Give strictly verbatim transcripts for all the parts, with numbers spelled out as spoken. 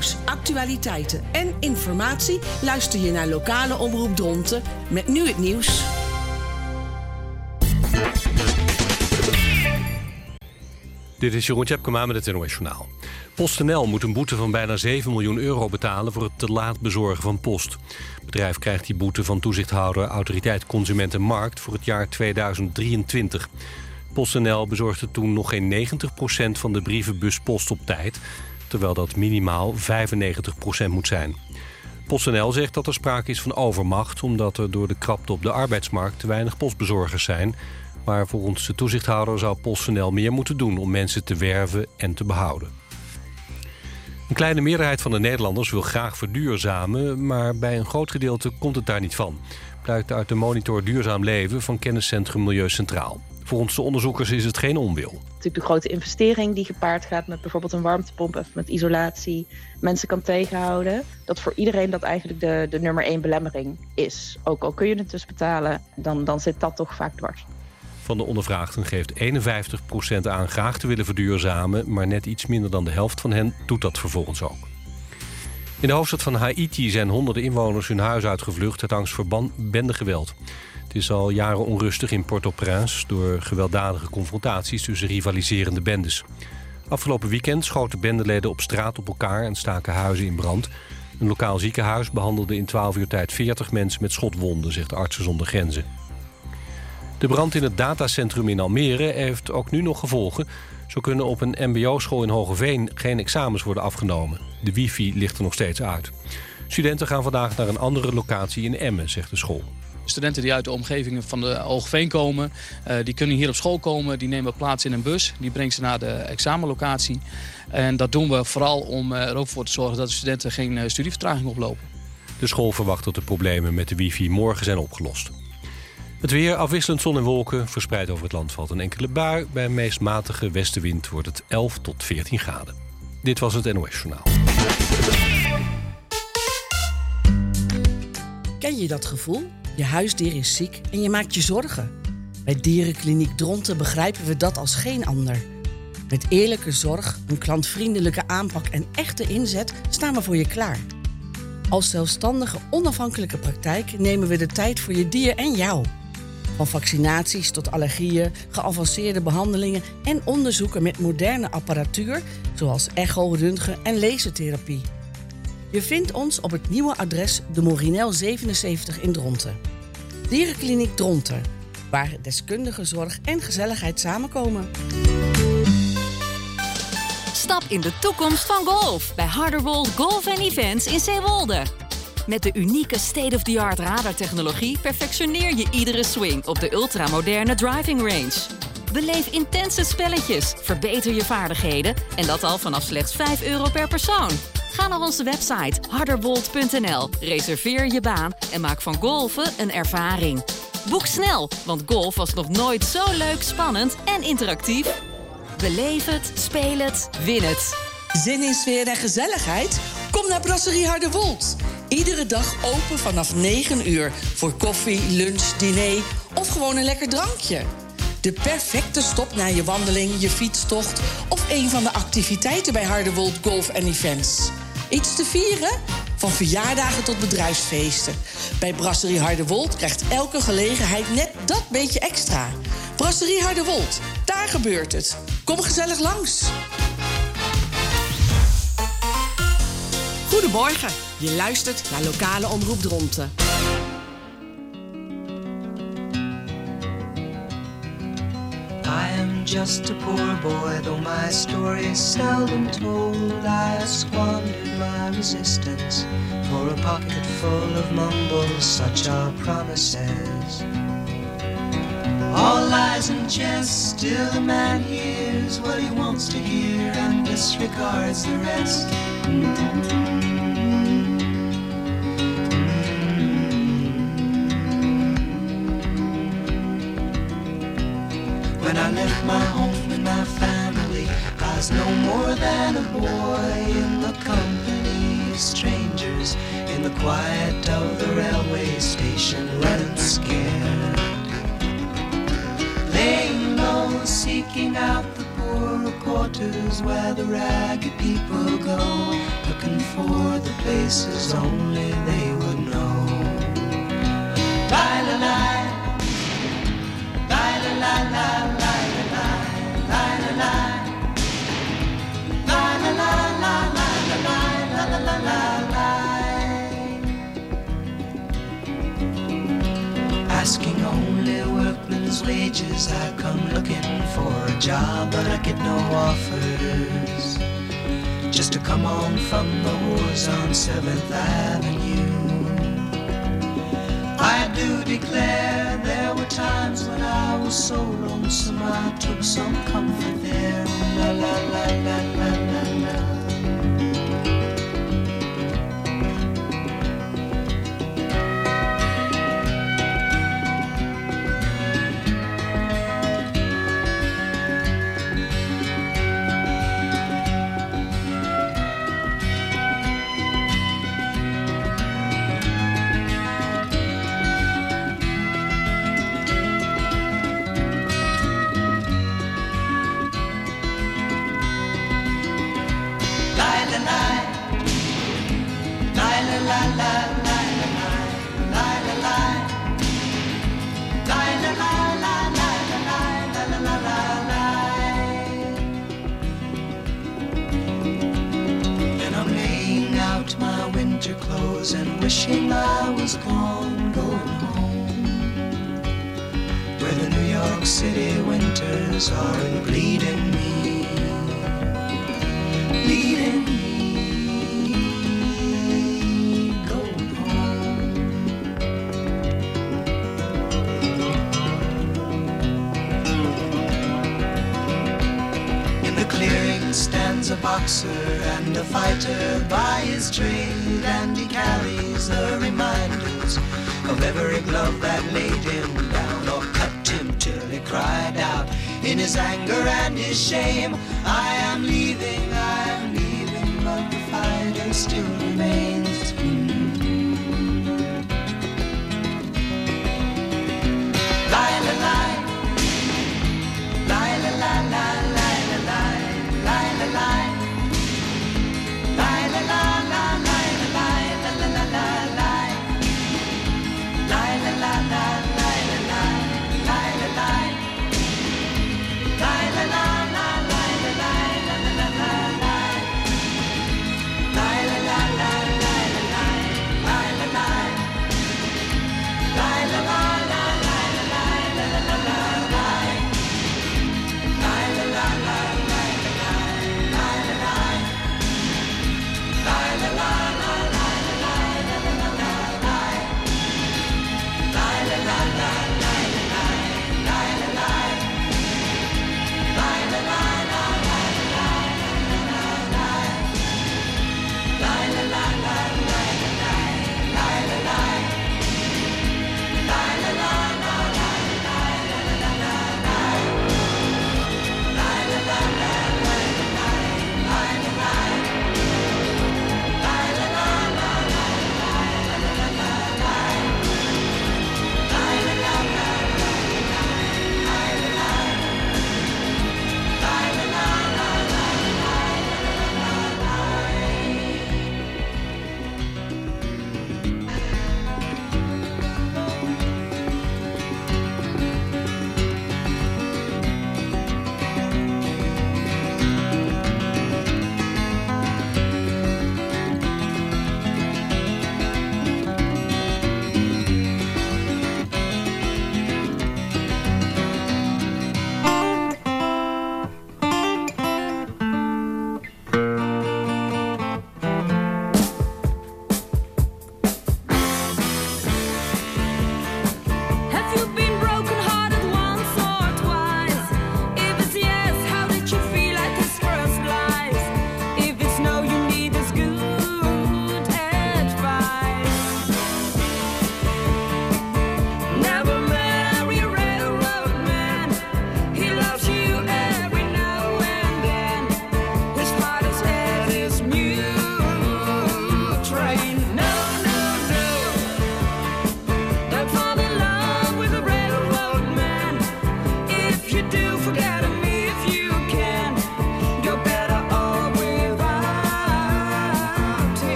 Nieuws, actualiteiten en informatie luister je naar lokale Omroep Dronten met nu het nieuws. Dit is Jeroen Tjepkema met het N O S Journaal. PostNL moet een boete van bijna zeven miljoen euro betalen voor het te laat bezorgen van post. Het bedrijf krijgt die boete van toezichthouder Autoriteit Consument en Markt voor het jaar tweeduizend drieëntwintig. PostNL bezorgde toen nog geen negentig procent van de brievenbuspost op tijd, terwijl dat minimaal vijfennegentig procent moet zijn. PostNL zegt dat er sprake is van overmacht, omdat er door de krapte op de arbeidsmarkt te weinig postbezorgers zijn. Maar volgens de toezichthouder zou PostNL meer moeten doen om mensen te werven en te behouden. Een kleine meerderheid van de Nederlanders wil graag verduurzamen, maar bij een groot gedeelte komt het daar niet van. Blijkt uit de monitor Duurzaam Leven van kenniscentrum Milieu Centraal. Volgens de onderzoekers is het geen onwil. Natuurlijk de grote investering die gepaard gaat met bijvoorbeeld een warmtepomp of met isolatie mensen kan tegenhouden. Dat voor iedereen dat eigenlijk de, de nummer één belemmering is. Ook al kun je het dus betalen, dan, dan zit dat toch vaak dwars. Van de ondervraagden geeft eenenvijftig procent aan graag te willen verduurzamen, maar net iets minder dan de helft van hen doet dat vervolgens ook. In de hoofdstad van Haiti zijn honderden inwoners hun huis uitgevlucht uit angst voor ban- bendegeweld. Het is al jaren onrustig in Port-au-Prince door gewelddadige confrontaties tussen rivaliserende bendes. Afgelopen weekend schoten bendeleden op straat op elkaar en staken huizen in brand. Een lokaal ziekenhuis behandelde in twaalf uur tijd veertig mensen met schotwonden, zegt Artsen zonder Grenzen. De brand in het datacentrum in Almere heeft ook nu nog gevolgen. Zo kunnen op een mbo-school in Hogeveen geen examens worden afgenomen. De wifi ligt er nog steeds uit. Studenten gaan vandaag naar een andere locatie in Emmen, zegt de school. Studenten die uit de omgeving van de Hogeveen komen, uh, die kunnen hier op school komen. Die nemen plaats in een bus, die brengt ze naar de examenlocatie. En dat doen we vooral om er ook voor te zorgen dat de studenten geen uh, studievertraging oplopen. De school verwacht dat de problemen met de wifi morgen zijn opgelost. Het weer, afwisselend zon en wolken, verspreid over het land valt een enkele bui. Bij een meest matige westenwind wordt het elf tot veertien graden. Dit was het N O S Journaal. Ken je dat gevoel? Je huisdier is ziek en je maakt je zorgen. Bij Dierenkliniek Dronten begrijpen we dat als geen ander. Met eerlijke zorg, een klantvriendelijke aanpak en echte inzet staan we voor je klaar. Als zelfstandige, onafhankelijke praktijk nemen we de tijd voor je dier en jou. Van vaccinaties tot allergieën, geavanceerde behandelingen en onderzoeken met moderne apparatuur, zoals echo, röntgen en lasertherapie. Je vindt ons op het nieuwe adres de Morinel zevenenzeventig in Dronten. Dierenkliniek Dronten, waar deskundige zorg en gezelligheid samenkomen. Stap in de toekomst van golf bij Harderwold Golf en Events in Zeewolde. Met de unieke state-of-the-art radartechnologie perfectioneer je iedere swing op de ultramoderne driving range. Beleef intense spelletjes, verbeter je vaardigheden en dat al vanaf slechts vijf euro per persoon. Ga naar onze website harderwold punt n l, reserveer je baan en maak van golfen een ervaring. Boek snel, want golf was nog nooit zo leuk, spannend en interactief. Beleef het, speel het, win het. Zin in sfeer en gezelligheid? Kom naar Brasserie Harderwold. Iedere dag open vanaf negen uur voor koffie, lunch, diner of gewoon een lekker drankje. De perfecte stop na je wandeling, je fietstocht of een van de activiteiten bij Harderwold Golf en Events. Iets te vieren? Van verjaardagen tot bedrijfsfeesten. Bij Brasserie Harderwold krijgt elke gelegenheid net dat beetje extra. Brasserie Harderwold, daar gebeurt het. Kom gezellig langs. Goedemorgen, je luistert naar lokale Omroep Dronten. I am just a poor boy, though my story is seldom told. I have squandered my resistance for a pocket full of mumbles, such are promises. All lies and jest, still the man hears what he wants to hear and disregards the rest. When I left my home and my family, I was no more than a boy in the company of strangers, in the quiet of the railway station, running scared, laying low, seeking out the poor poor quarters where the ragged people go, looking for the places only they would know. La la la, la la la la la la la la la, la la la la la la la la la la. Asking only workmen's wages, I come looking for a job, but I get no offers. Just to come on from the wars on seventh Avenue. I do declare there were times when I was so lonesome I took some comfort there. La la la la la la la. Clothes and wishing I was gone, going home, where the New York City winters are bleeding me, bleeding me, going home. In the clearing stands a boxer and a fighter by his trade, and he carries the reminders of every glove that laid him down or cut him till he cried out in his anger and his shame, I am leaving, I am leaving, but the fighter still remains. Mm-hmm. La la la, la la la la la la la la la la. La la la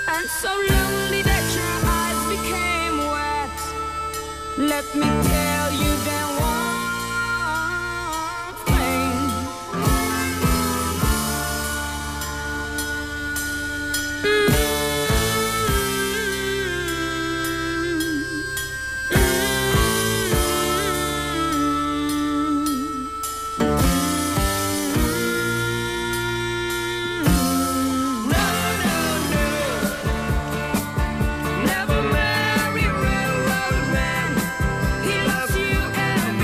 and so lonely that your eyes became wet. Let me tell you then one thing. Mm. Never marry railroad man. He loves you and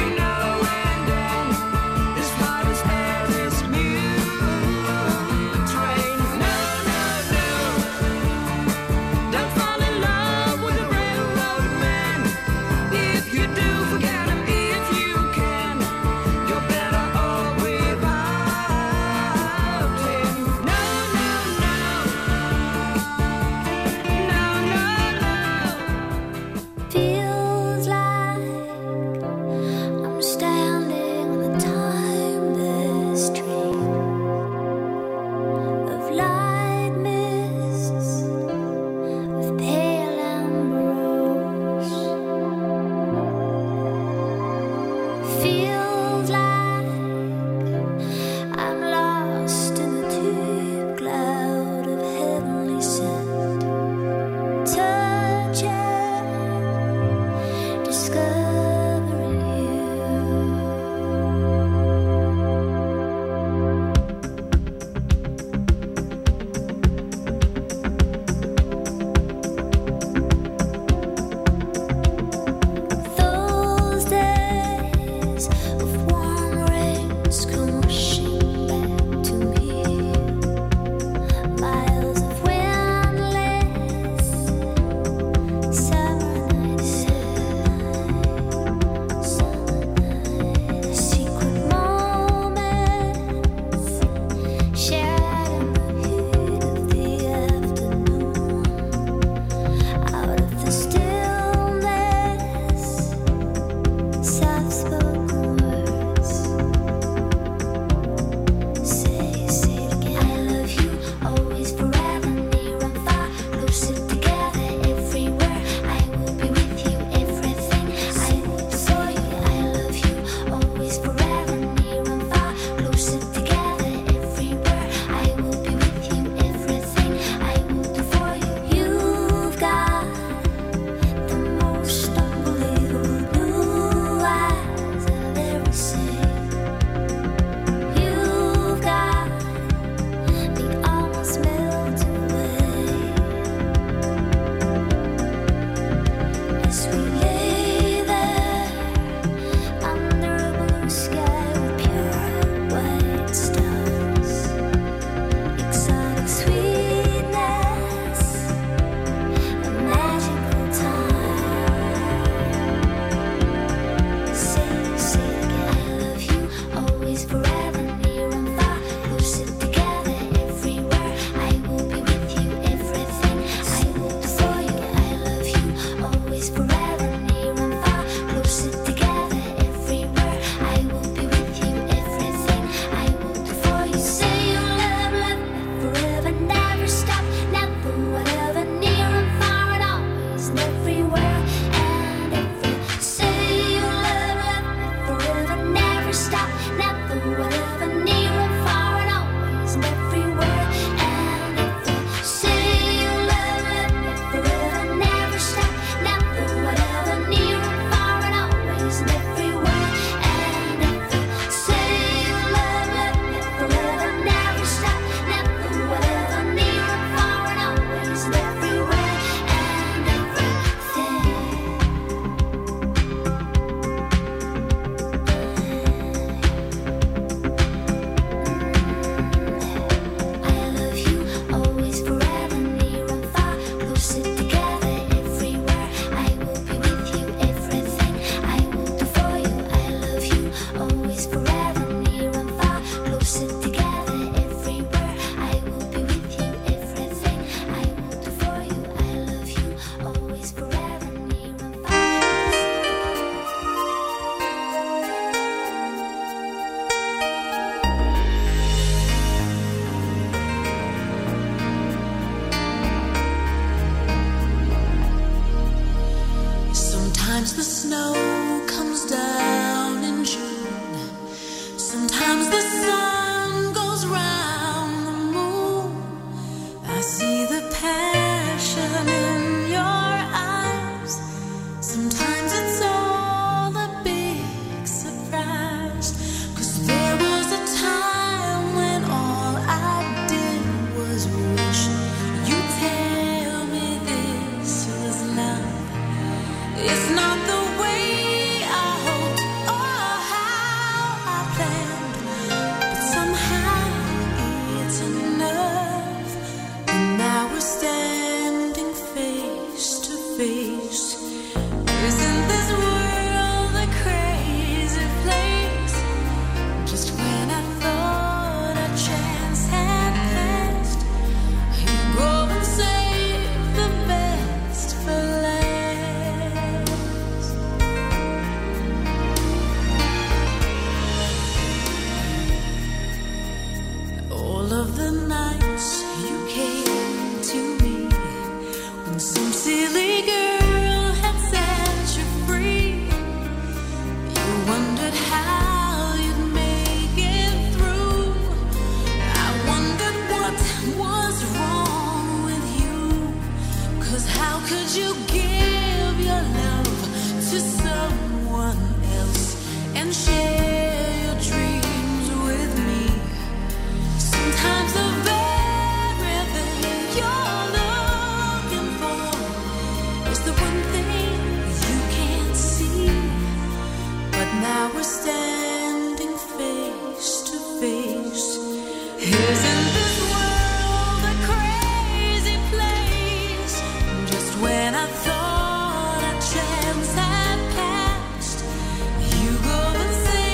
Sometimes the snow comes down in June. Sometimes the sun goes round the moon. I see the passion in your eyes. Sometimes it's all a big surprise. 'Cause there was a time when all I did was wish you'd tell me this was love. It's not the way I hoped or how I planned, but somehow it's enough. And now we're standing face to face. Isn't this world a crazy place? Just when I thought a chance had passed, you go and save the best for last. All of the nights you came to me, when some silly girl had set you free, you wondered how you'd make it through. I wondered what was wrong with you. 'Cause how could you give your love to someone else and share your dreams with me? Sometimes the very thing you're looking for is the one thing you can't see. But now we're standing face to face. Isn't this world a crazy place? Just when I thought a chance had passed, you go and say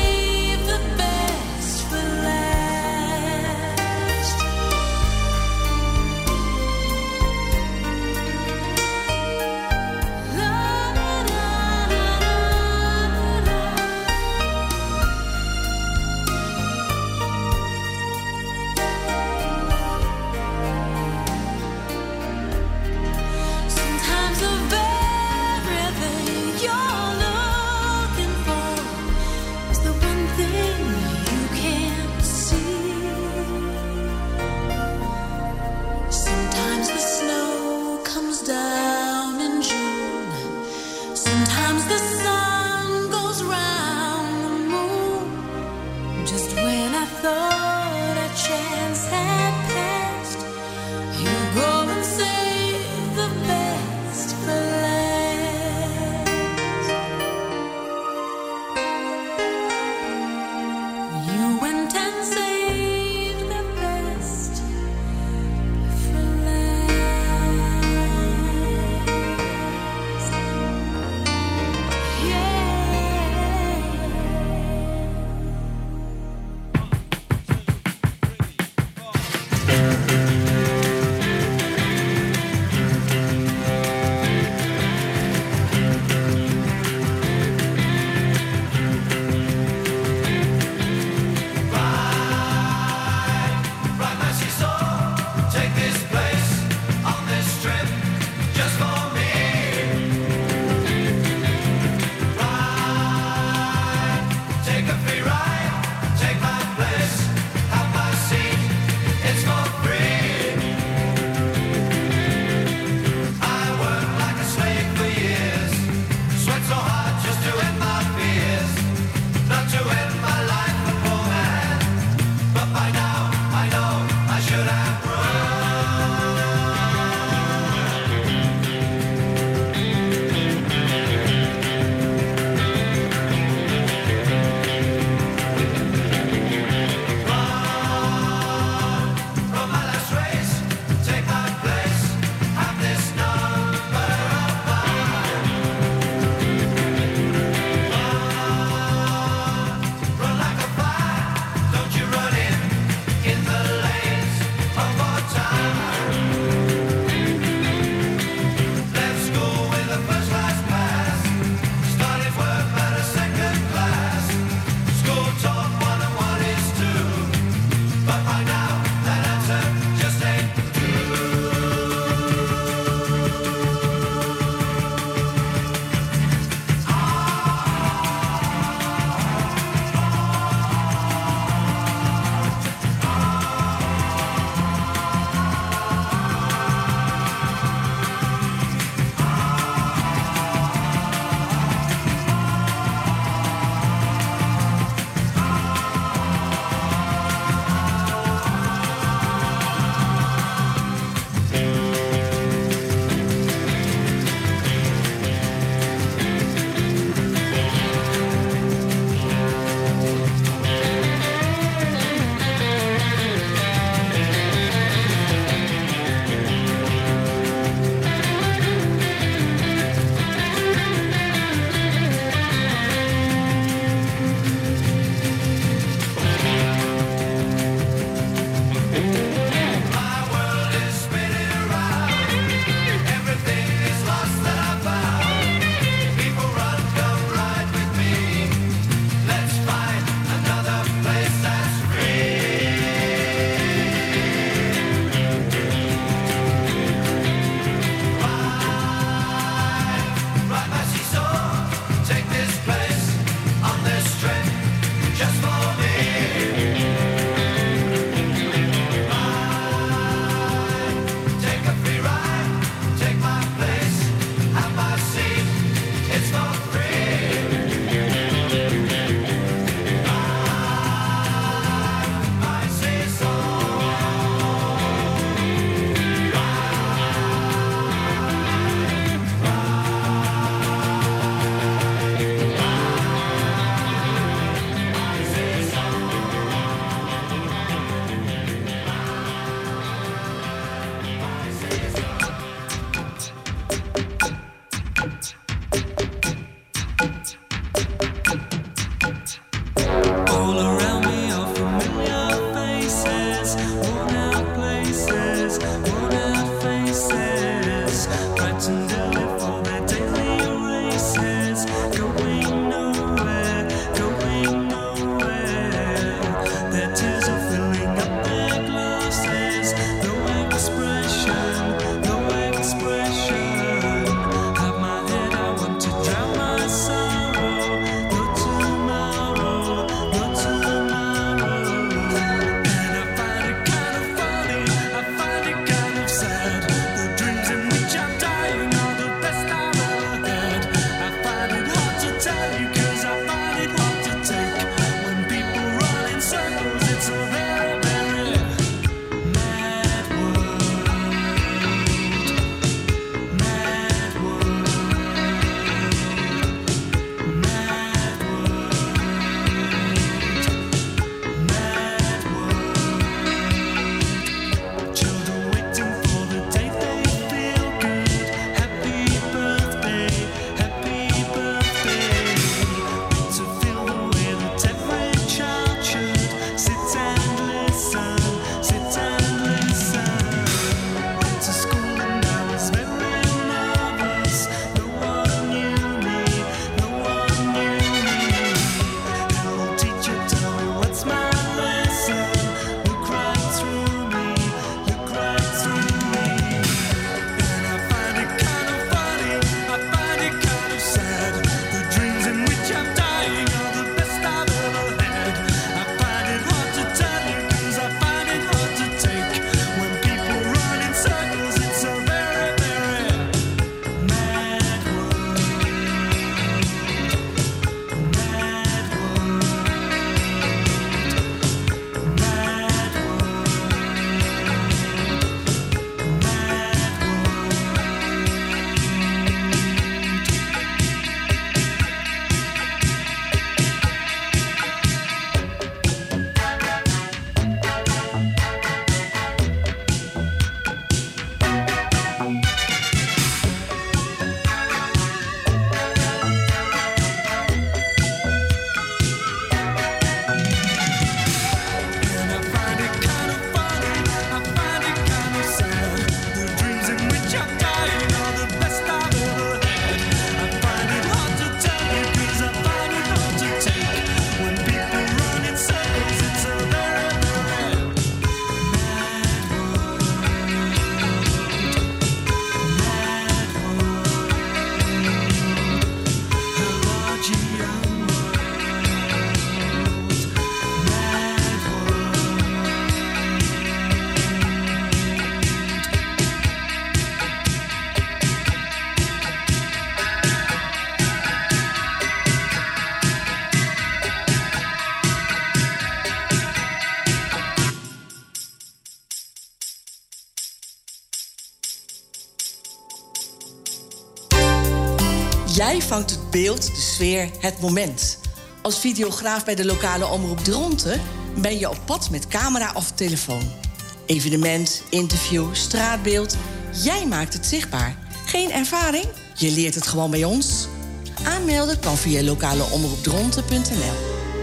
Jij vangt het beeld, de sfeer, het moment. Als videograaf bij de lokale omroep Dronten ben je op pad met camera of telefoon. Evenement, interview, straatbeeld. Jij maakt het zichtbaar. Geen ervaring? Je leert het gewoon bij ons. Aanmelden kan via lokaleomroepdronten punt n l.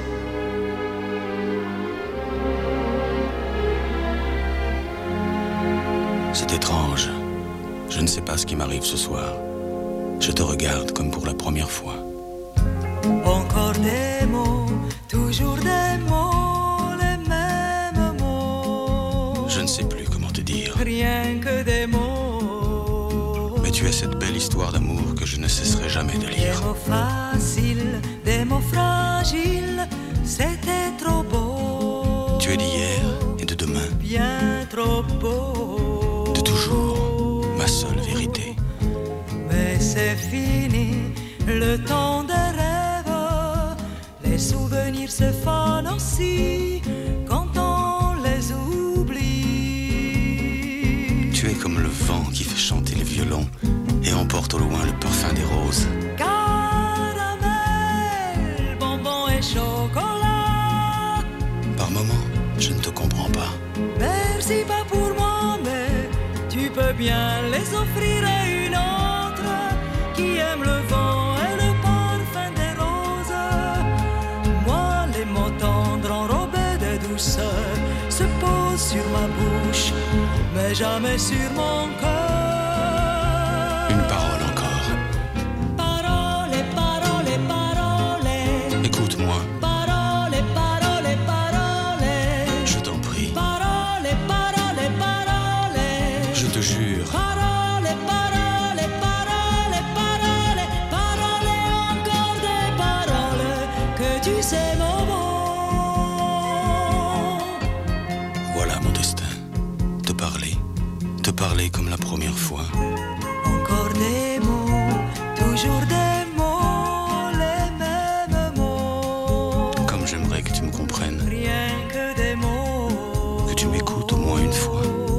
C'est étrange. Je ne sais pas ce qui m'arrive ce soir. Je te regarde comme pour la première fois. Encore des mots, toujours des mots, les mêmes mots. Je ne sais plus comment te dire. Rien que des mots. Mais tu es cette belle histoire d'amour que je ne cesserai jamais de lire. Des mots faciles, des mots fragiles, c'était trop beau. Tu es d'hier et de demain. Bien trop beau. De toujours, ma seule vérité. Mais c'est fini, le temps des rêves. Les souvenirs se fanent aussi quand on les oublie. Tu es comme le vent qui fait chanter le violon et emporte au loin le parfum des roses. Caramel, bonbons et chocolat. Par moments, je ne te comprends pas. Merci pas pour moi, mais tu peux bien les offrir à une autre qui aime le vent et le parfum des roses. Moi, les mots tendres enrobés de douceur se posent sur ma bouche, mais jamais sur mon cœur. Une parole encore. Parole, parole, parole. Écoute-moi. Parole, parole, parole. Je t'en prie. Parole, parole, parole. Je te jure. Parole, parole, parole, parole. Parole, encore des paroles que tu sais mon mot. Voilà mon destin. Te parler. Te parler comme la première fois. Encore des mots, toujours des mots, les mêmes mots. Comme j'aimerais que tu me comprennes. Rien que des mots. Que tu m'écoutes au moins une fois.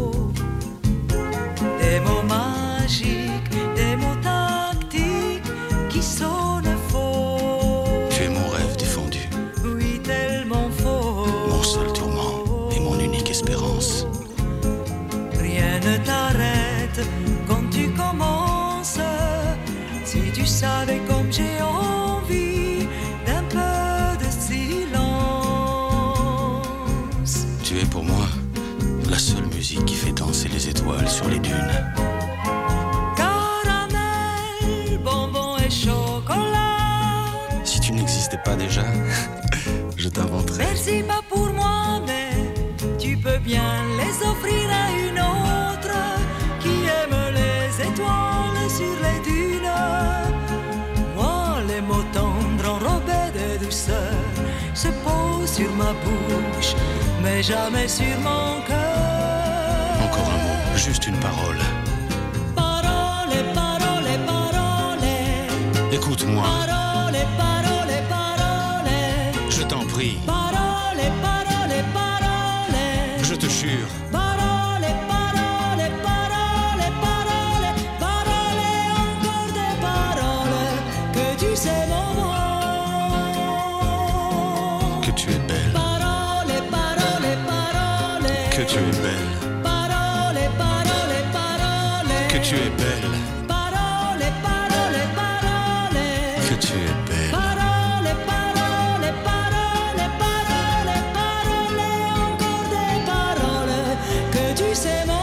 Des mots magiques, des mots tactiques qui sonnent faux. Tu es mon rêve défendu. Oui, tellement faux. Mon seul tourment et mon unique espérance. Rien ne t'arrête quand tu commences. Si tu savais comme j'ai envie d'un peu de silence. Tu es pour moi la seule musique qui fait danser les étoiles sur les dunes. Caramel, bonbons et chocolat. Si tu n'existais pas déjà, je t'inventerais. Merci pas pour moi, mais tu peux bien les offrir à une autre qui aime les étoiles sur les dunes. Moi, les mots tendres enrobés de douceur se posent sur ma bouche, mais jamais sur mon cœur. Encore un mot, juste une parole. Parole, parole, parole. Écoute-moi. Parole, parole, parole. Je t'en prie. Parole, parole, parole. Je te jure. Parole, parole, parole, parole. Parole, encore des paroles que tu sais mon mot. Que tu es belle. Parole, parole, parole. Que tu es belle. Parole, parole, parole. Que tu es belle. Parole, parole, parole. Que tu es belle. Parole, parole, parole, parole, parole, encore des paroles que tu sais mon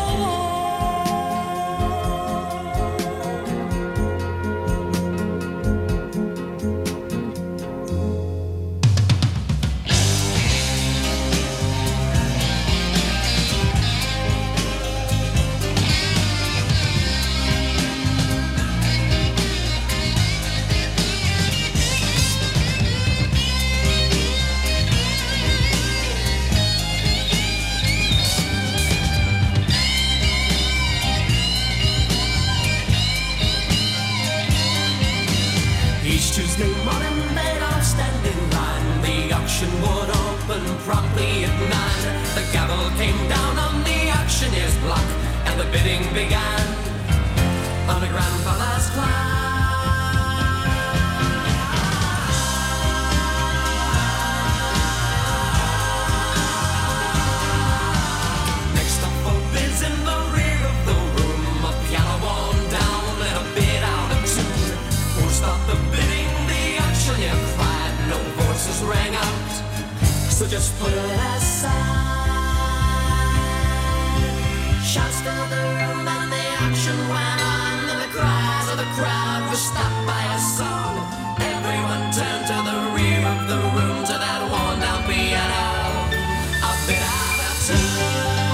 Each Tuesday morning they'd all stand in line. The auction would open promptly at nine. The gavel came down on the auctioneer's block, and the bidding began on a grandfather's clock. just put it aside. Shouts filled the room and the action went on, and the cries of the crowd were stopped by a song. Everyone turned to the rear of the room, to that worn down piano, a bit out of tune.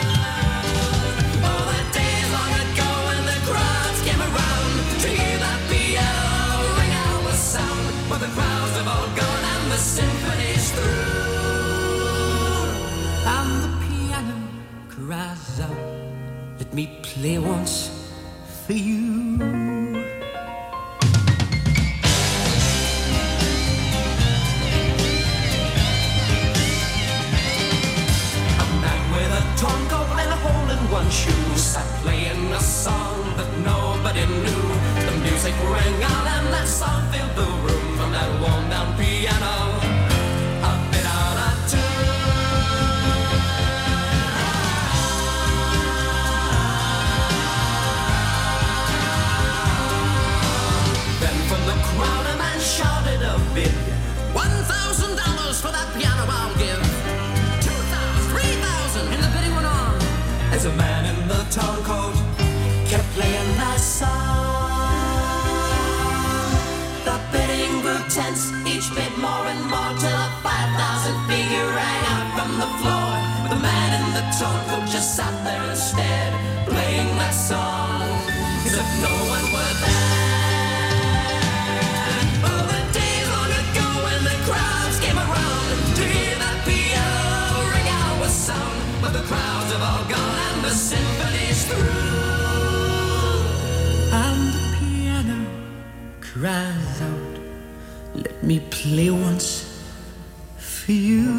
Oh, the days long ago when the crowds came around to hear that piano ring out with sound. But the crowds have all gone and the symphony's through. And the piano cries out, let me play once for you. Torn coat and a hole in one shoe, sat playing a song that nobody knew. The music rang out and that song filled the room, from that worn down piano, a bit out of tune. Then from the crowd a man shouted a bid, one thousand dollars for that piano I'll give. And the bidding went on as a man in the town coat kept playing that song. The bidding grew tense, each bid more and more, till a five thousand figure rang out from the floor. The man in the town coat just sat there instead, playing that song as if no one were there. Oh, the days long ago when the crowds came around to hear that piano ring out with sound. But the crowds have all gone and the symphony's through. And the piano cries out, let me play once for you.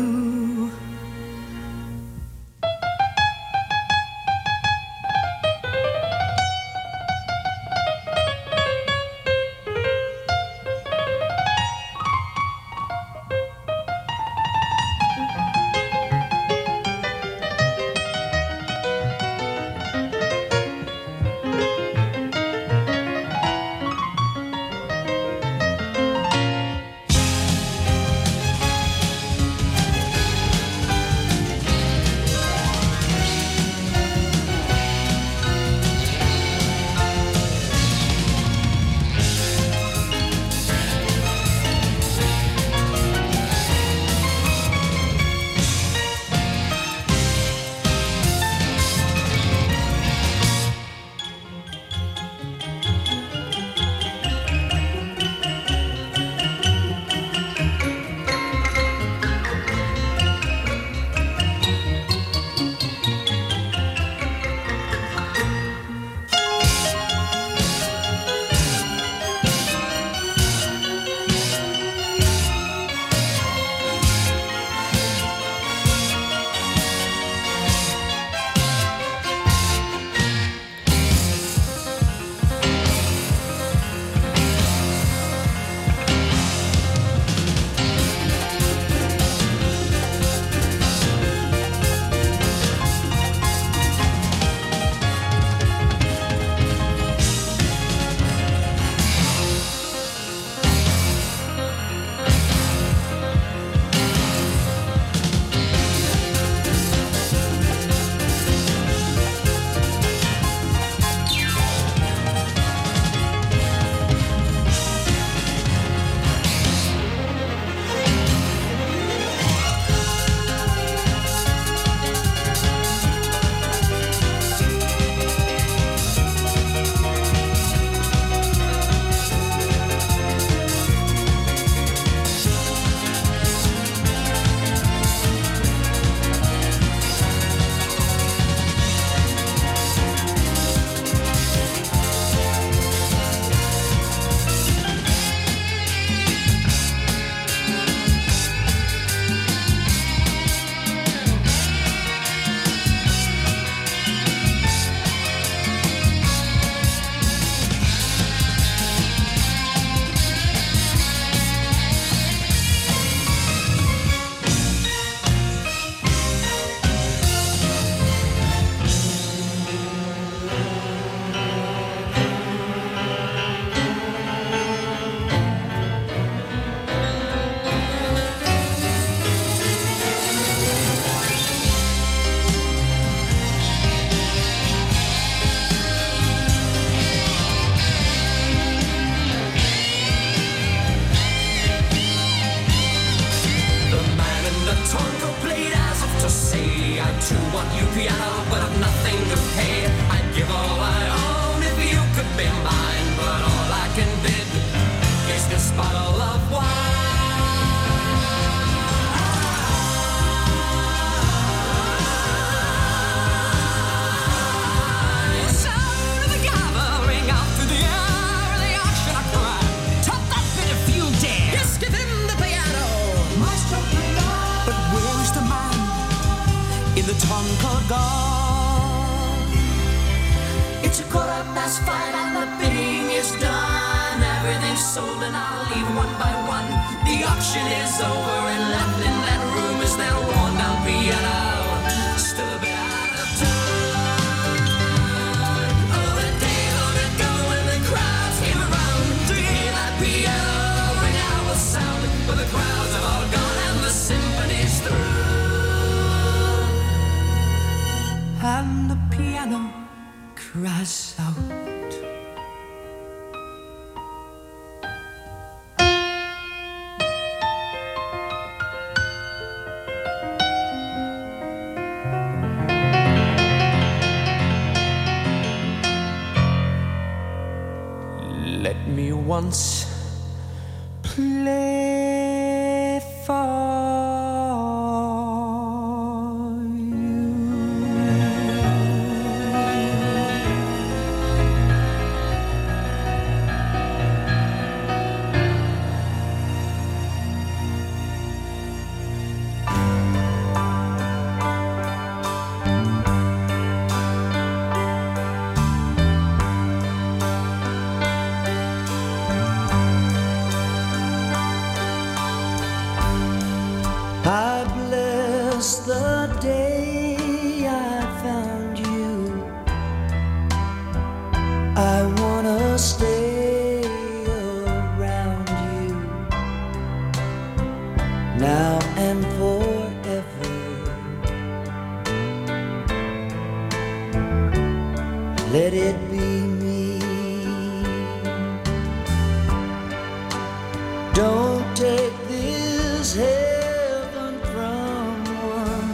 sold and I'll leave one by one. The auction is over and left in that room is that worn down piano. Still a bit out of tune. Oh, the day long ago when the crowds came around to hear that piano ring out with sound. But the crowds have all gone and the symphony's through. And the piano cries out. Let me once play for Let it be me. Don't take this heaven from one.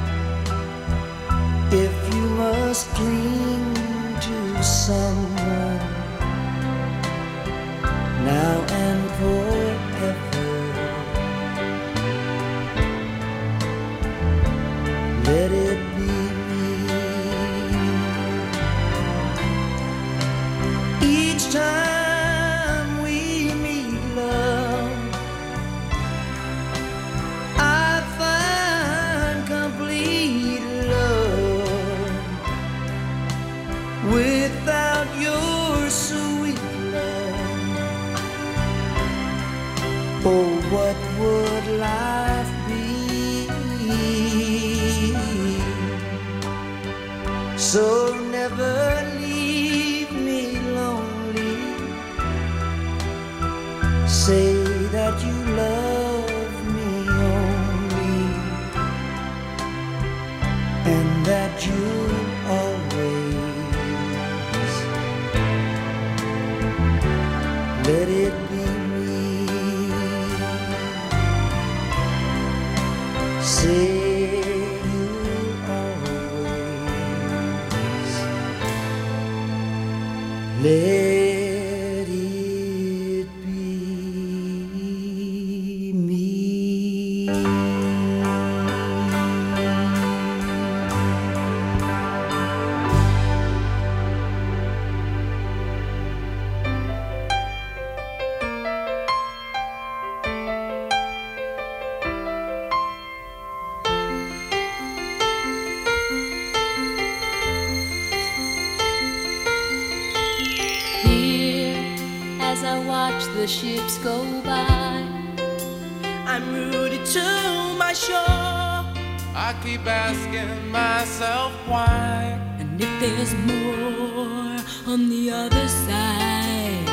If you must cling to someone now and forever, let it be. Each time we meet, love, I find complete love. Without your sweet love, oh, what would life be? So never leave me lonely. Say that you love me only, and that you always let it be me. Say you always let the ships go by, I'm rooted to my shore. I keep asking myself why, and if there's more on the other side.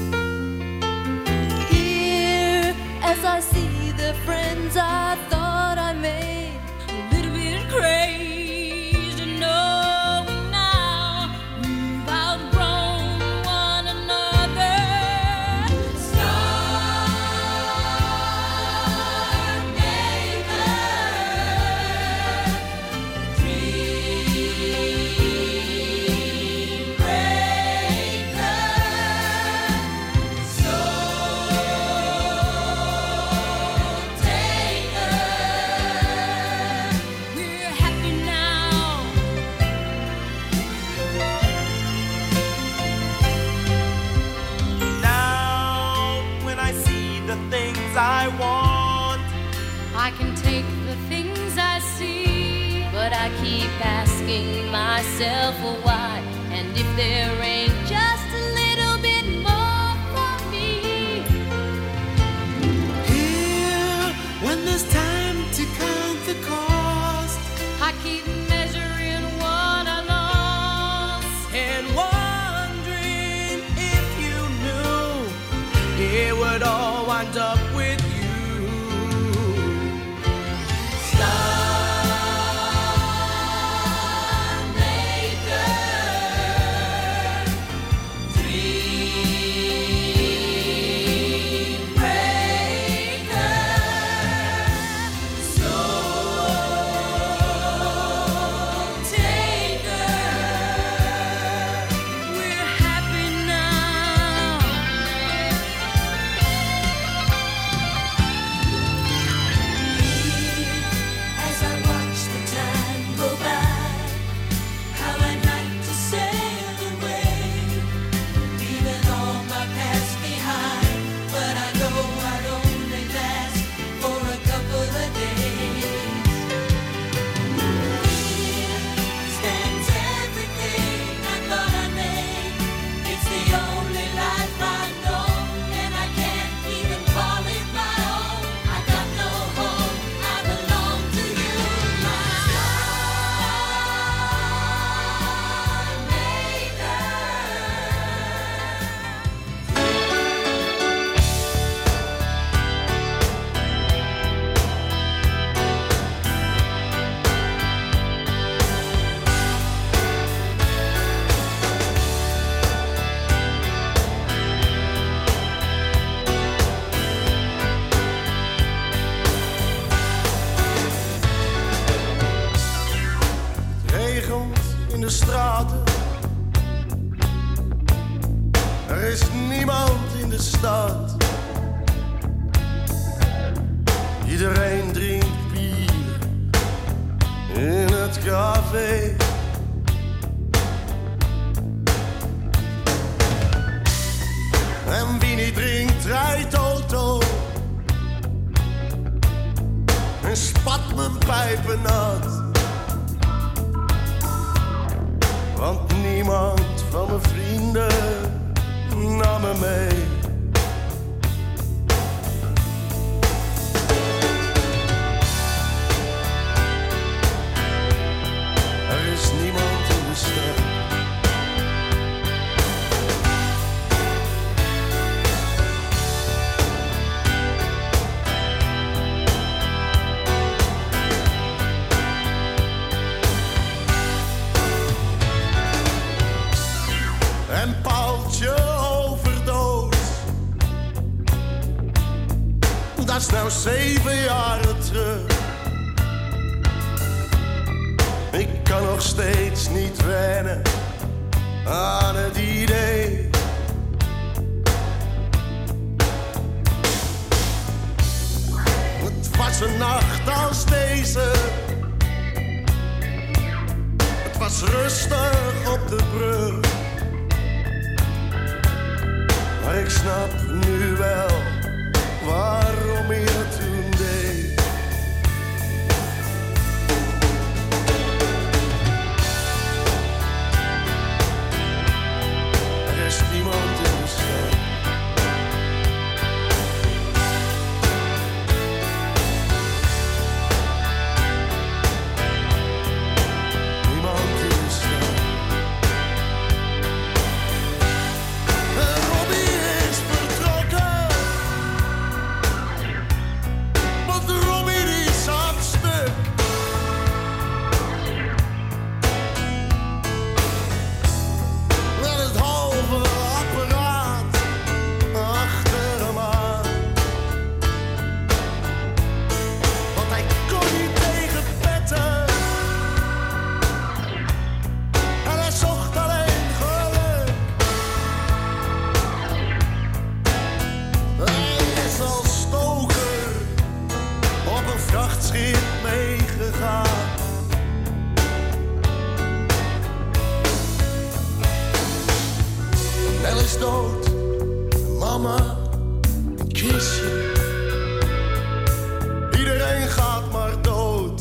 Here, as I see the friends I thought I made, a little bit crazy, knowing now we've outgrown one another. I want. I can take the things I see, but I keep asking myself why. And if there ain't just a little bit more for me, it all wind up with you. Star Iedereen drinkt bier in het café. En wie niet drinkt, rijdt auto en spat mijn pijpen nat. Want niemand van mijn vrienden nam me mee. Er is niemand in de stad. En Paultje overdood. Dat is nou zeven jaren terug. Ik kan nog steeds niet wennen aan het idee. Het was een nacht als deze. Het was rustig op de brug. Maar ik snap nu wel waarom je het toen deed. Er is niemand in de stad. Niemand in de stad. En Robbie is vertrokken. Want Robbie die zat stuk. Met het halve apparaat achter hem aan. Want hij kon niet tegen petten. En hij zocht alleen geluk. Hij is als stoker op een vrachtschip meegegaan. Nel is dood, mama, een kistje. Iedereen gaat maar dood.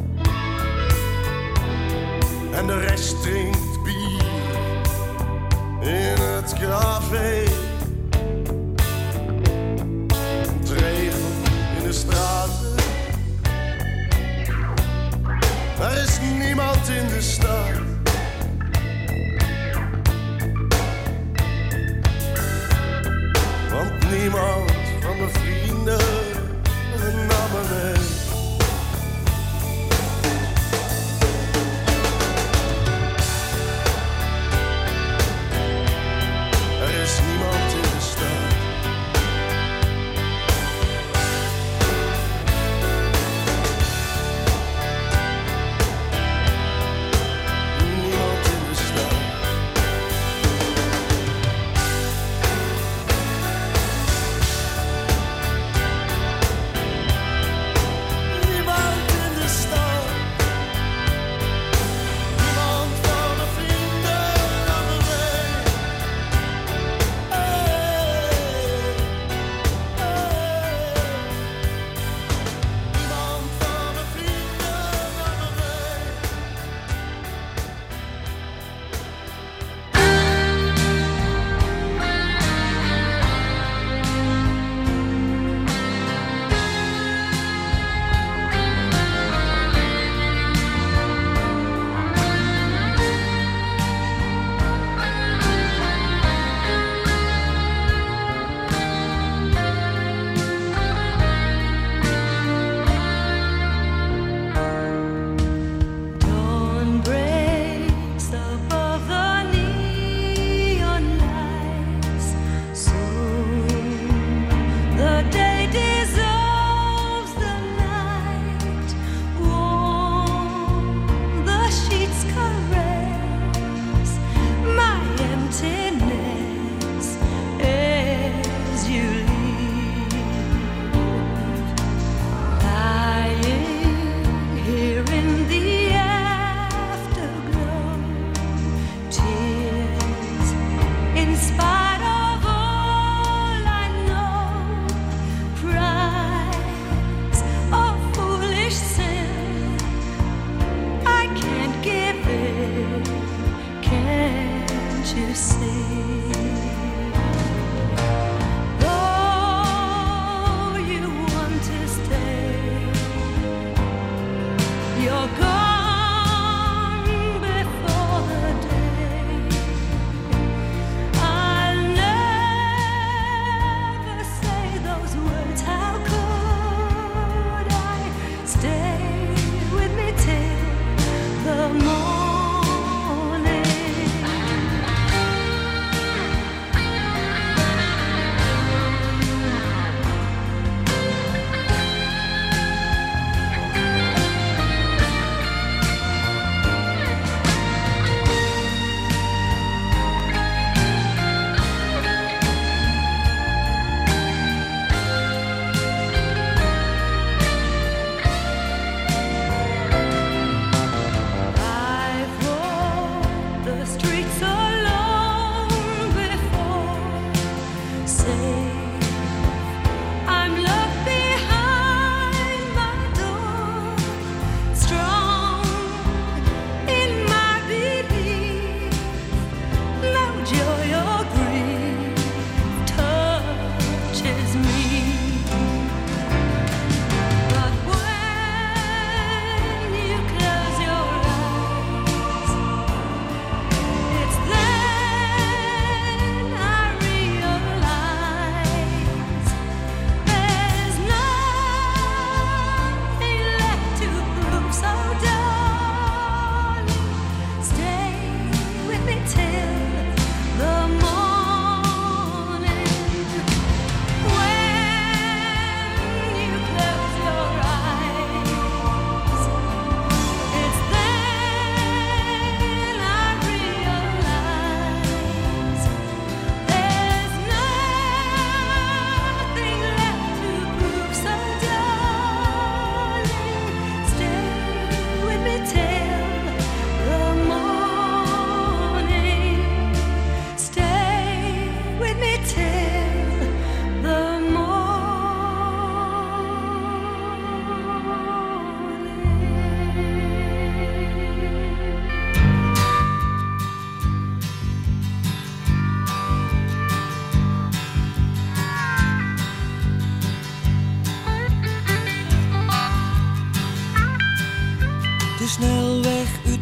En de rest drinkt bier in het café. Het regent in de straten. Er is niemand in de stad. Want niemand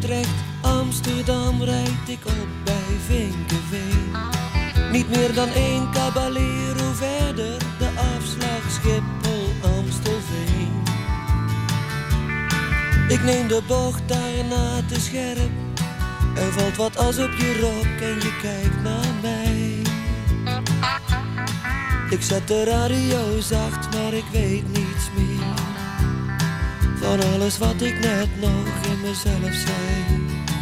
Utrecht, Amsterdam rijd ik op bij Vinkeveen. Niet meer dan één Caballero verder, de afslag Schiphol, Amstelveen. Ik neem de bocht daarna te scherp. Er valt wat as op je rok en je kijkt naar mij. Ik zet de radio zacht, maar ik weet niets meer van alles wat ik net nog in mezelf zei.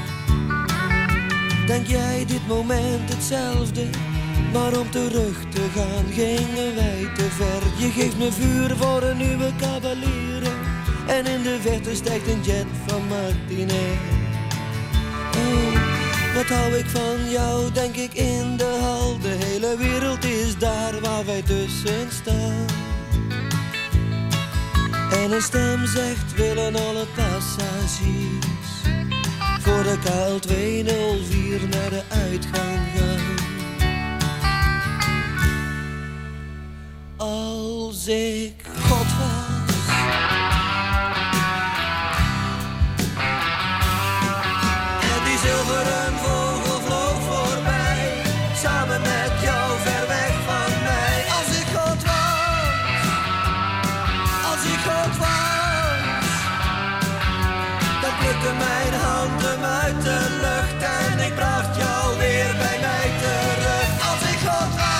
Denk jij dit moment hetzelfde? Maar om terug te gaan gingen wij te ver. Je geeft me vuur voor een nieuwe Caballero en in de verte stijgt een jet van Martinair. Oh, wat hou ik van jou, denk ik in de hal. De hele wereld is daar waar wij tussen staan. En een stem zegt, willen alle passagiers voor de K L tweehonderdvier naar de uitgang gaan. Als ik God was en die zilveren vogel vloog voorbij, samen met jou ver weg van mij. Als ik God was, als ik God was, dan plukte mijn hand hem uit de lucht en ik bracht jou weer bij mij terug. Als ik God was.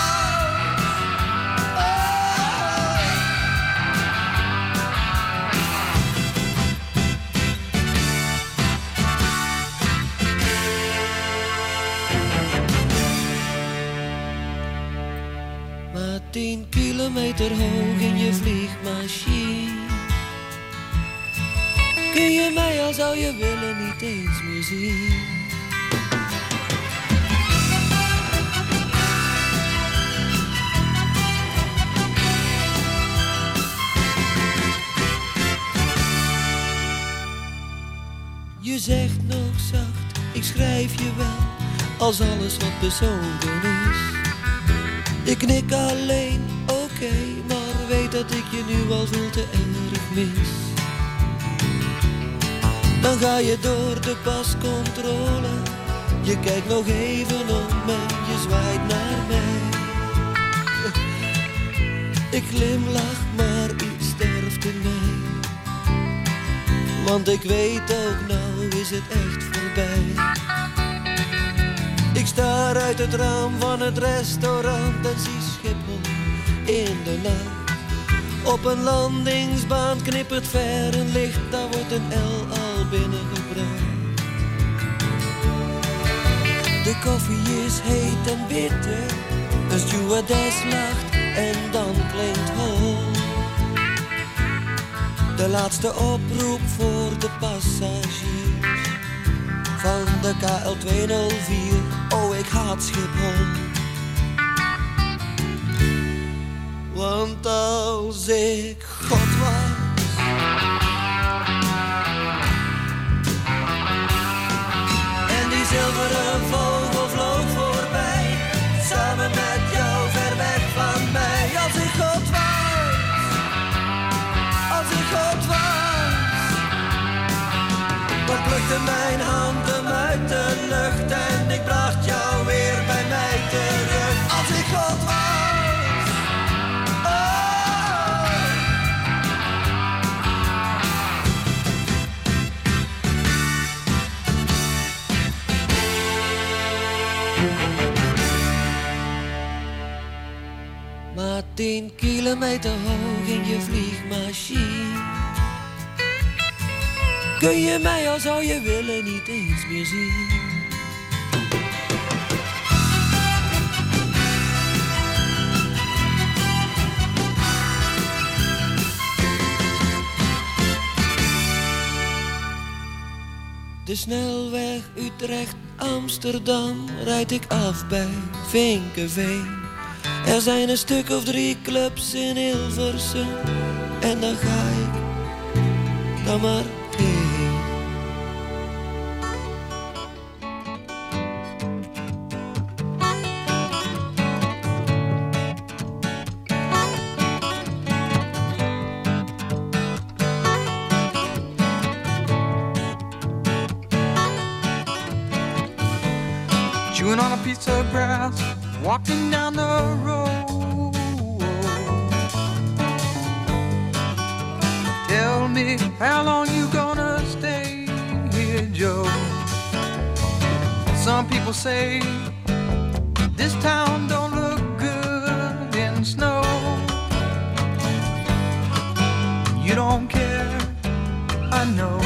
Tien kilometer hoog in je vliegmachine. Kun je mij al zou je willen niet eens meer zien. Je zegt nog zacht, ik schrijf je wel, als alles wat persoonlijk is. Ik knik alleen, oké, okay, maar weet dat ik je nu al veel te erg mis. Dan ga je door de pascontrole, je kijkt nog even om en je zwaait naar mij. Ik glimlach, maar iets sterft in mij. Want ik weet ook, nou is het echt voorbij. Ik staar uit het raam van het restaurant en zie Schiphol in de nacht. Op een landingsbaan knippert ver een licht, daar wordt een L al binnengebracht. De koffie is heet en bitter, een stewardess lacht en dan klinkt hol. De laatste oproep voor de passagiers van de K L tweehonderdvier, oh ik haat Schiphol. Want als ik God was en die zilveren vogel vloog voorbij, samen met jou ver weg van mij. Als ik God was, als ik God was, dan plukte mijn hand hem uit de lucht en ik bracht jou weer bij mij terug. Als ik God was. Maar tien kilometer hoog in je vliegmachine, kun je mij al zou je willen niet eens meer zien. De snelweg Utrecht-Amsterdam rijd ik af bij Vinkeveen. Er zijn een stuk of drie clubs in Hilversum en dan ga ik dan maar heen. chewing on a piece of grass, walking down the road. Tell me, how long you gonna stay here, Joe? Some people say this town don't look good in snow. You don't care, I know.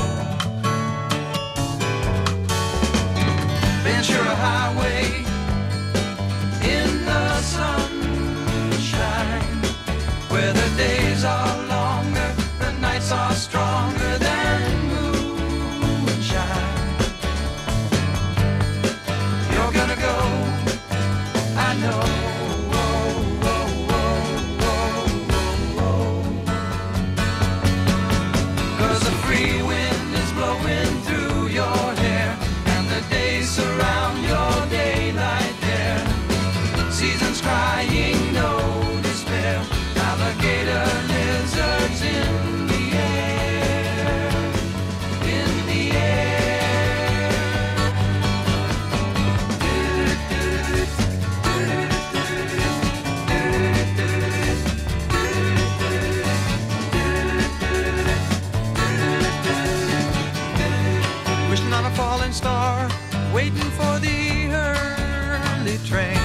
Ventura Highway in the sunshine, where the days are longer, the nights are stronger than moonshine. You're gonna go, I know. Cause the free wind is blowing through your hair, and the days surround your daylight there. Seasons crying, no despair. Alligator lizards in the air, in the air. Wishing on a falling star, waiting for the early train.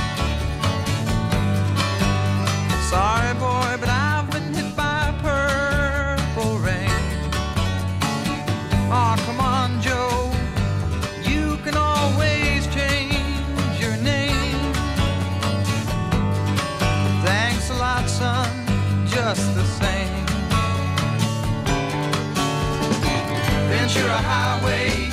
Sorry boy, but I've been hit by purple rain. Aw, oh, come on Joe, you can always change your name. Thanks a lot son, just the same. Ventura Highway